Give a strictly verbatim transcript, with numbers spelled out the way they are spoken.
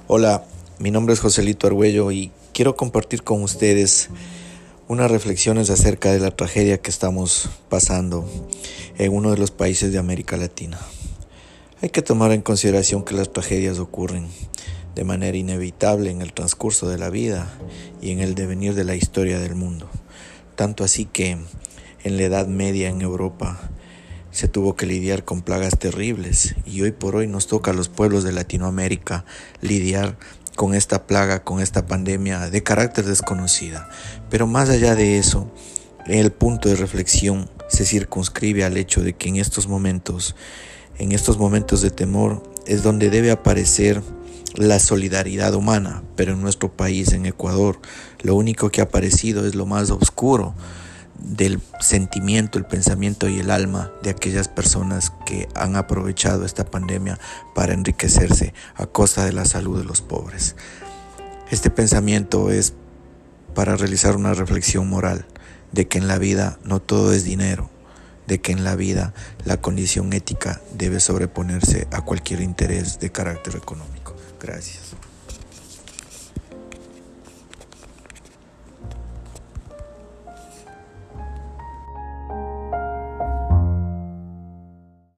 Hola, mi nombre es Joselito Argüello y quiero compartir con ustedes unas reflexiones acerca de la tragedia que estamos pasando en uno de los países de América Latina. Hay que tomar en consideración que las tragedias ocurren de manera inevitable en el transcurso de la vida y en el devenir de la historia del mundo. Tanto así que en la Edad Media en Europa se tuvo que lidiar con plagas terribles y hoy por hoy nos toca a los pueblos de Latinoamérica lidiar con esta plaga, con esta pandemia de carácter desconocida. Pero más allá de eso, el punto de reflexión se circunscribe al hecho de que en estos momentos, en estos momentos de temor, es donde debe aparecer la solidaridad humana. Pero en nuestro país, en Ecuador, lo único que ha aparecido es lo más oscuro del sentimiento, el pensamiento y el alma de aquellas personas que han aprovechado esta pandemia para enriquecerse a costa de la salud de los pobres. Este pensamiento es para realizar una reflexión moral de que en la vida no todo es dinero, de que en la vida la condición ética debe sobreponerse a cualquier interés de carácter económico. Gracias.